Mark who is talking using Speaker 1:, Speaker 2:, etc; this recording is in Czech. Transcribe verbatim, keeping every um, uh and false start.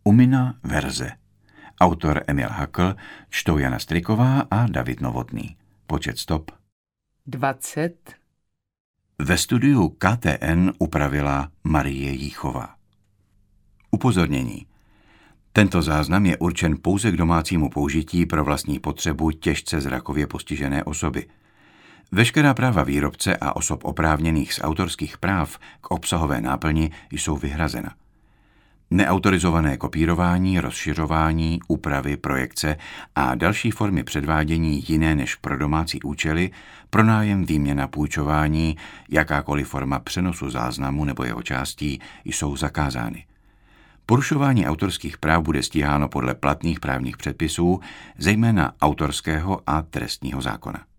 Speaker 1: Umina verze. Autor Emil Hakl, čtou Jana Striková a David Novotný. Počet stop
Speaker 2: dvacet.
Speaker 1: Ve studiu K T N upravila Marie Jíchová. Upozornění. Tento záznam je určen pouze k domácímu použití pro vlastní potřebu těžce zrakově postižené osoby. Veškerá práva výrobce a osob oprávněných z autorských práv k obsahové náplni jsou vyhrazena. Neautorizované kopírování, rozšiřování, úpravy, projekce a další formy předvádění jiné než pro domácí účely, pronájem, výměna, půjčování, jakákoliv forma přenosu záznamu nebo jeho částí jsou zakázány. Porušování autorských práv bude stíháno podle platných právních předpisů, zejména autorského a trestního zákona.